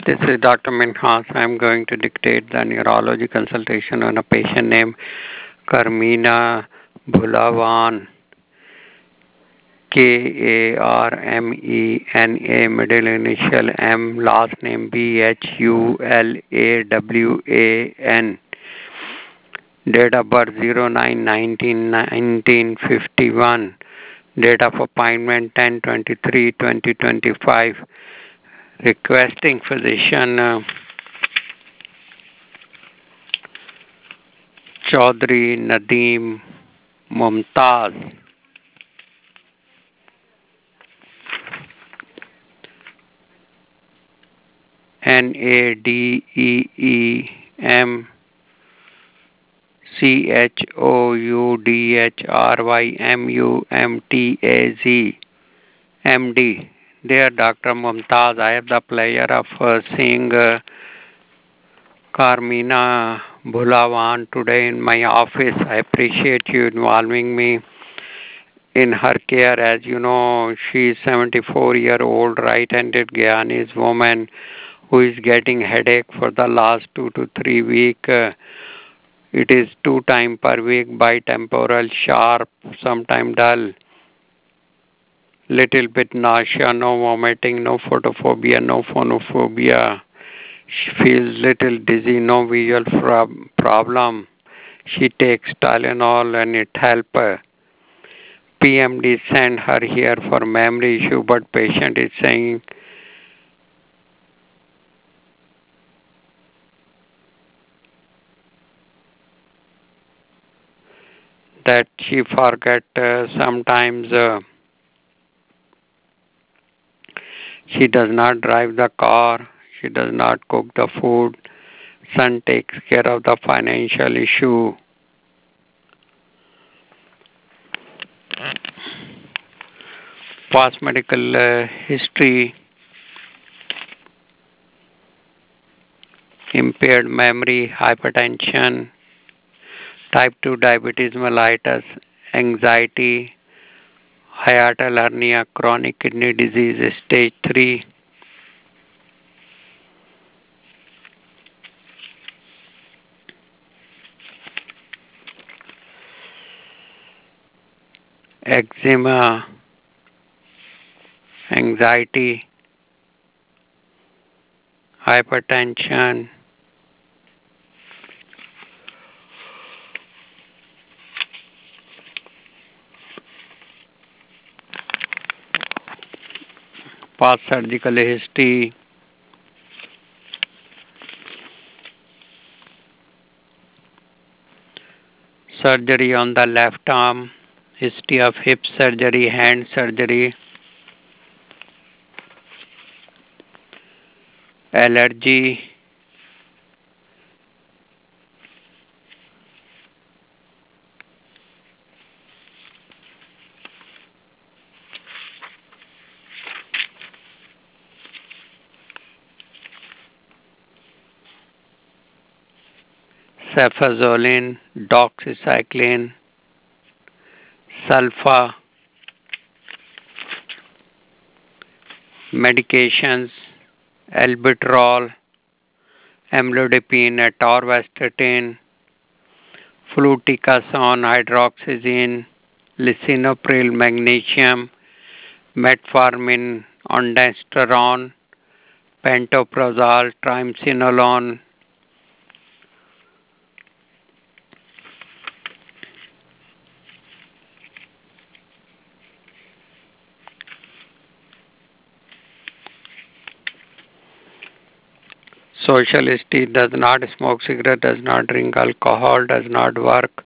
This is Dr. Minhas. I'm going to dictate the neurology consultation on a patient named Carmina Bhulavan, Karmena, middle initial M, last name Bhulawan. Date of birth 09/19/1951. Date of appointment 10/23/2025. Requesting physician Chaudhry Nadeem Mumtaz. NADEEMCHOUDHRYMUMTAZ, MD. Dear Dr. Mumtaz, I have the pleasure of seeing Carmina Bhulawan today in my office. I appreciate you involving me in her care. As you know, she is 74-year-old right-handed Guyanese woman who is getting headache for the last 2 to 3 weeks. It is 2 times per week, bitemporal, sharp, sometime dull, little bit nausea, no vomiting, no photophobia, no phonophobia. She feels little dizzy, no visual problem. She takes Tylenol and it helps her. PMD sent her here for memory issue, but patient is saying that she forget sometimes. She does not drive the car. She does not cook the food. Son takes care of the financial issue. Past medical history, impaired memory, hypertension, type 2 diabetes mellitus, anxiety, hiatal hernia, chronic kidney disease, stage 3, eczema, anxiety, hypertension, past surgical history, surgery on the left arm, history of hip surgery, hand surgery, allergy, cefazolin, doxycycline, sulfa, medications, albuterol, amlodipine, atorvastatin, fluticasone, hydroxyzine, lisinopril, magnesium, metformin, ondansetron, pantoprazole, triamcinolone, social history, does not smoke cigarette, does not drink alcohol, does not work.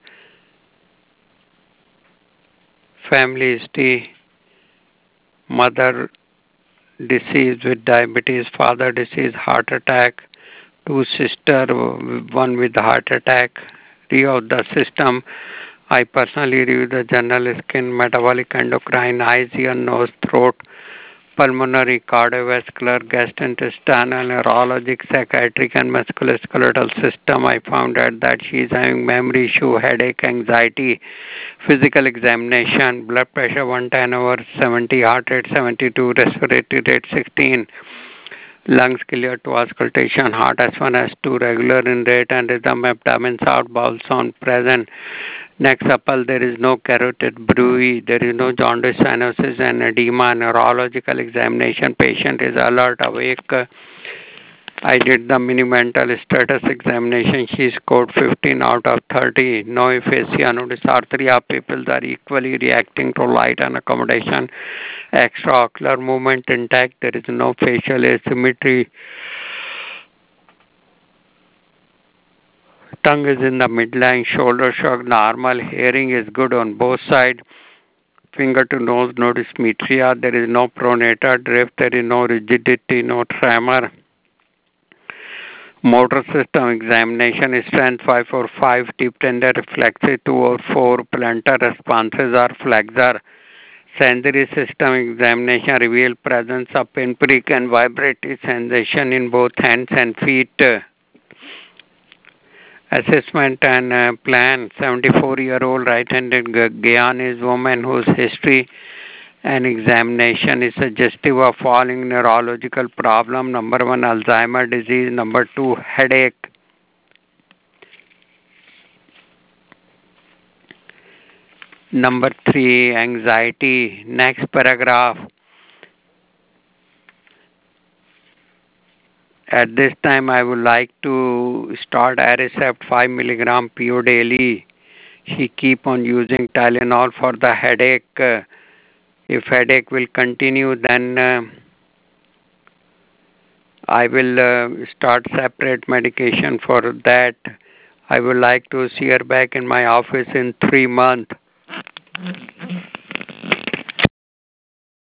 Family history, mother deceased with diabetes, father deceased, heart attack, 2 sisters, one with heart attack. Review of the system. I personally review the general skin, metabolic, endocrine, eyes, ear, nose, throat, pulmonary, cardiovascular, gastrointestinal, neurologic, psychiatric, and musculoskeletal system. I found out that she is having memory issue, headache, anxiety, physical examination, blood pressure 110/70, heart rate 72, respiratory rate 16, Lungs clear to auscultation, heart S1, S2 regular in rate and rhythm, abdomen out, bowel sound present. Next supple, there is no carotid bruit, there is no jaundice, cyanosis and edema. Neurological examination, patient is alert, awake. I did the mini mental status examination. She scored 15 out of 30. No aphasia, no dysarthria. Pupils are equally reacting to light and accommodation. Extraocular movement intact. There is no facial asymmetry. Tongue is in the midline. Shoulder shrug normal. Hearing is good on both sides. Finger to nose, no dysmetria. There is no pronator drift. There is no rigidity, no tremor. Motor system examination strength 545, deep tender reflexive 204, plantar responses are flexor. Sensory system examination reveal presence of pinprick and vibratory sensation in both hands and feet. Assessment and plan. 74-year-old right-handed Guyanese woman whose history and examination is suggestive of following neurological problem. Number 1, Alzheimer disease. Number 2, headache. Number 3, anxiety. Next paragraph. At this time, I would like to start Aricept 5 milligram PO daily. She keep on using Tylenol for the headache. If headache will continue, then I will start separate medication for that. I would like to see her back in my office in 3 months.